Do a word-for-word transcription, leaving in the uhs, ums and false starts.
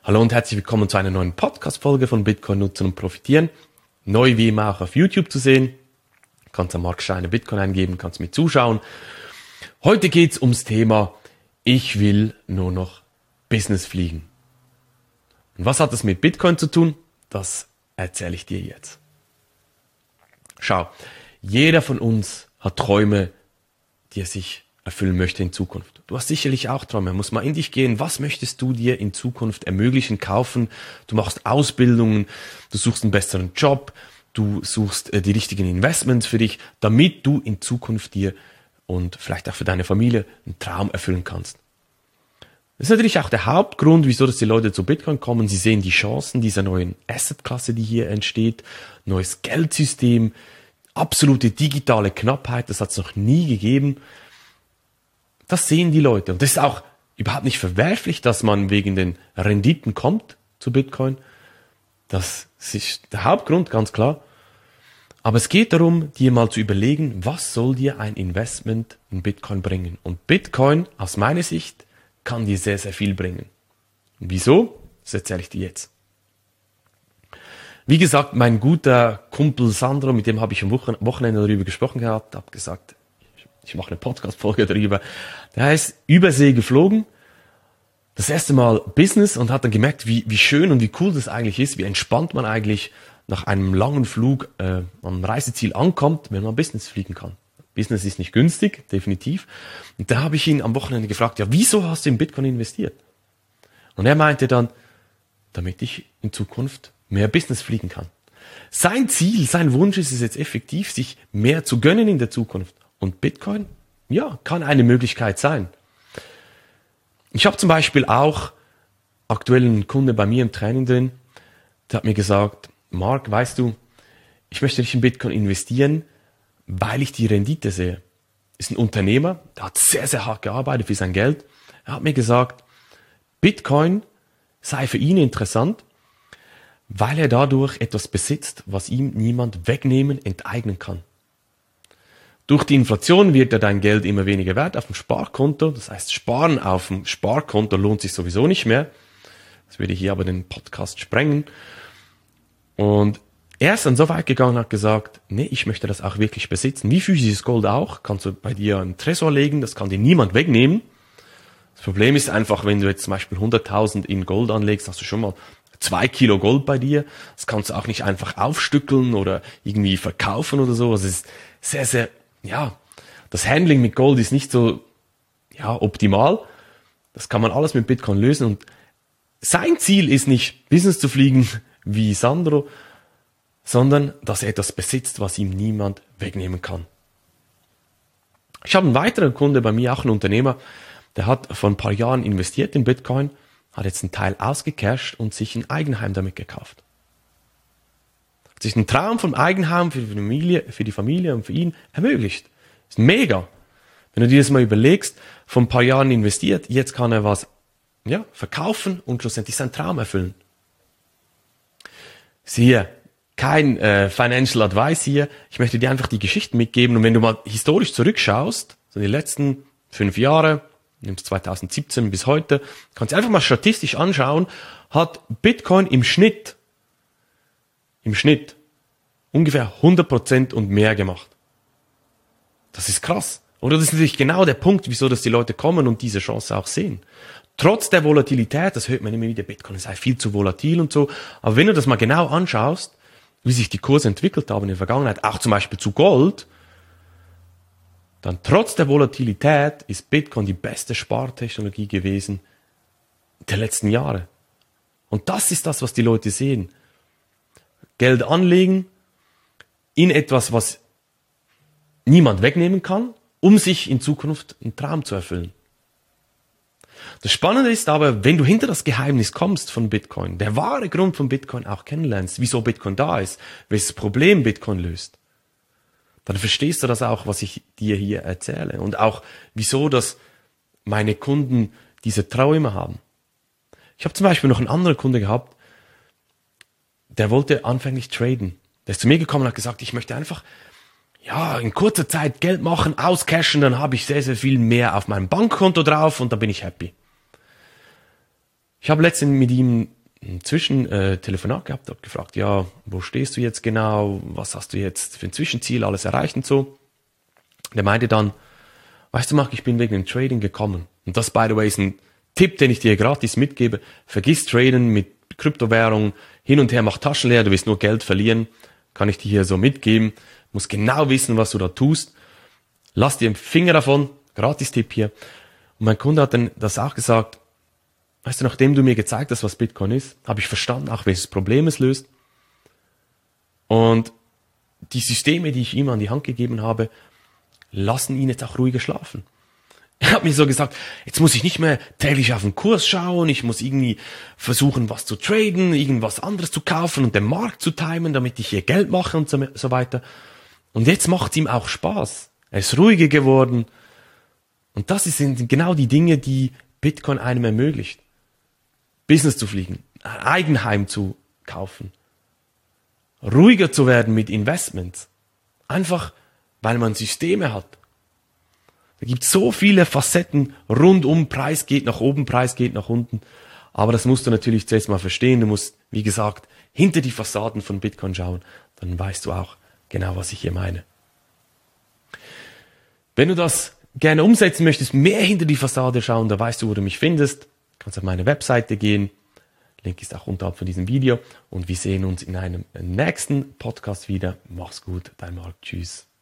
Hallo und herzlich willkommen zu einer neuen Podcast-Folge von Bitcoin nutzen und profitieren. Neu wie immer auch auf YouTube zu sehen. Du kannst am Marc Steiner Bitcoin eingeben, kannst mir zuschauen. Heute geht es ums Thema, ich will nur noch Business fliegen. Und was hat das mit Bitcoin zu tun? Das erzähle ich dir jetzt. Schau, jeder von uns hat Träume, die er sich erfüllen möchte in Zukunft. Du hast sicherlich auch Träume. Muss mal in dich gehen. Was möchtest du dir in Zukunft ermöglichen, kaufen? Du machst Ausbildungen, du suchst einen besseren Job, du suchst äh, die richtigen Investments für dich, damit du in Zukunft dir und vielleicht auch für deine Familie einen Traum erfüllen kannst. Das ist natürlich auch der Hauptgrund, wieso dass die Leute zu Bitcoin kommen. Sie sehen die Chancen dieser neuen Assetklasse, die hier entsteht, neues Geldsystem, absolute digitale Knappheit, das hat es noch nie gegeben. Das sehen die Leute. Und das ist auch überhaupt nicht verwerflich, dass man wegen den Renditen kommt zu Bitcoin. Das ist der Hauptgrund, ganz klar. Aber es geht darum, dir mal zu überlegen, was soll dir ein Investment in Bitcoin bringen? Und Bitcoin, aus meiner Sicht, kann dir sehr, sehr viel bringen. Und wieso? Das erzähle ich dir jetzt. Wie gesagt, mein guter Kumpel Sandro, mit dem habe ich am Wochenende darüber gesprochen gehabt, habe gesagt, ich mache eine Podcast-Folge darüber. Der ist Übersee geflogen, das erste Mal Business und hat dann gemerkt, wie, wie schön und wie cool das eigentlich ist, wie entspannt man eigentlich nach einem langen Flug äh, am Reiseziel ankommt, wenn man Business fliegen kann. Business ist nicht günstig, definitiv. Und da habe ich ihn am Wochenende gefragt, ja, wieso hast du in Bitcoin investiert? Und er meinte dann, damit ich in Zukunft mehr Business fliegen kann. Sein Ziel, sein Wunsch ist es jetzt effektiv, sich mehr zu gönnen in der Zukunft. Und Bitcoin, ja, kann eine Möglichkeit sein. Ich habe zum Beispiel auch aktuell einen Kunde bei mir im Training drin, der hat mir gesagt, Marc, weißt du, ich möchte nicht in Bitcoin investieren, weil ich die Rendite sehe. Ist ein Unternehmer, der hat sehr, sehr hart gearbeitet für sein Geld. Er hat mir gesagt, Bitcoin sei für ihn interessant, weil er dadurch etwas besitzt, was ihm niemand wegnehmen, enteignen kann. Durch die Inflation wird ja dein Geld immer weniger wert auf dem Sparkonto. Das heißt, Sparen auf dem Sparkonto lohnt sich sowieso nicht mehr. Das würde hier aber den Podcast sprengen. Und er ist dann so weit gegangen und hat gesagt, nee, ich möchte das auch wirklich besitzen. Wie physisches Gold auch. Kannst du bei dir einen Tresor legen, das kann dir niemand wegnehmen. Das Problem ist einfach, wenn du jetzt zum Beispiel hunderttausend in Gold anlegst, hast du schon mal zwei Kilo Gold bei dir. Das kannst du auch nicht einfach aufstückeln oder irgendwie verkaufen oder so. Das ist sehr, sehr... Ja, das Handling mit Gold ist nicht so ja, optimal. Das kann man alles mit Bitcoin lösen. Und sein Ziel ist nicht, Business zu fliegen wie Sandro, sondern dass er etwas besitzt, was ihm niemand wegnehmen kann. Ich habe einen weiteren Kunde bei mir, auch ein Unternehmer, der hat vor ein paar Jahren investiert in Bitcoin, hat jetzt einen Teil ausgecasht und sich ein Eigenheim damit gekauft. Hat sich einen Traum vom Eigenheim für die Familie, für die Familie und für ihn ermöglicht. Ist mega. Wenn du dir das mal überlegst, vor ein paar Jahren investiert, jetzt kann er was ja, verkaufen und schlussendlich seinen Traum erfüllen. Siehe, kein äh, Financial Advice hier. Ich möchte dir einfach die Geschichten mitgeben. Und wenn du mal historisch zurückschaust, so die letzten fünf Jahre, nimmst zweitausendsiebzehn bis heute, kannst du einfach mal statistisch anschauen, hat Bitcoin im Schnitt im Schnitt ungefähr hundert Prozent und mehr gemacht. Das ist krass. Oder das ist natürlich genau der Punkt, wieso dass die Leute kommen und diese Chance auch sehen. Trotz der Volatilität, das hört man immer wieder, Bitcoin sei viel zu volatil und so, aber wenn du das mal genau anschaust, wie sich die Kurse entwickelt haben in der Vergangenheit, auch zum Beispiel zu Gold, dann trotz der Volatilität ist Bitcoin die beste Spartechnologie gewesen der letzten Jahre. Und das ist das, was die Leute sehen. Geld anlegen in etwas, was niemand wegnehmen kann, um sich in Zukunft einen Traum zu erfüllen. Das Spannende ist aber, wenn du hinter das Geheimnis kommst von Bitcoin, der wahre Grund von Bitcoin auch kennenlernst, wieso Bitcoin da ist, welches Problem Bitcoin löst, dann verstehst du das auch, was ich dir hier erzähle und auch, wieso dass meine Kunden diese Träume haben. Ich habe zum Beispiel noch einen anderen Kunde gehabt, der wollte anfänglich traden. Der ist zu mir gekommen und hat gesagt, ich möchte einfach ja in kurzer Zeit Geld machen, auscashen, dann habe ich sehr, sehr viel mehr auf meinem Bankkonto drauf und dann bin ich happy. Ich habe letztens mit ihm ein Zwischentelefonat äh, gehabt, habe gefragt, ja, wo stehst du jetzt genau, was hast du jetzt für ein Zwischenziel, alles erreicht und so. Der meinte dann, weißt du, Marc, ich bin wegen dem Trading gekommen. Und das, by the way, ist ein Tipp, den ich dir gratis mitgebe. Vergiss Traden mit Kryptowährung, hin und her mach Taschen leer, du wirst nur Geld verlieren. Kann ich dir hier so mitgeben. Du musst genau wissen, was du da tust. Lass dir einen Finger davon, Gratis-Tipp hier. Und mein Kunde hat dann das auch gesagt, weißt du, nachdem du mir gezeigt hast, was Bitcoin ist, habe ich verstanden, auch welches Problem es löst. Und die Systeme, die ich ihm an die Hand gegeben habe, lassen ihn jetzt auch ruhiger schlafen. Er hat mir so gesagt, jetzt muss ich nicht mehr täglich auf den Kurs schauen, ich muss irgendwie versuchen, was zu traden, irgendwas anderes zu kaufen und den Markt zu timen, damit ich hier Geld mache und so, so weiter. Und jetzt macht es ihm auch Spaß. Er ist ruhiger geworden. Und das sind genau die Dinge, die Bitcoin einem ermöglicht. Business zu fliegen, ein Eigenheim zu kaufen, ruhiger zu werden mit Investments. Einfach, weil man Systeme hat. Da gibt es so viele Facetten rundum, Preis geht nach oben, Preis geht nach unten. Aber das musst du natürlich zuerst mal verstehen. Du musst, wie gesagt, hinter die Fassaden von Bitcoin schauen. Dann weißt du auch genau, was ich hier meine. Wenn du das gerne umsetzen möchtest, mehr hinter die Fassade schauen, da weißt du, wo du mich findest. Du kannst auf meine Webseite gehen. Link ist auch unterhalb von diesem Video. Und wir sehen uns in einem nächsten Podcast wieder. Mach's gut, dein Marc. Tschüss.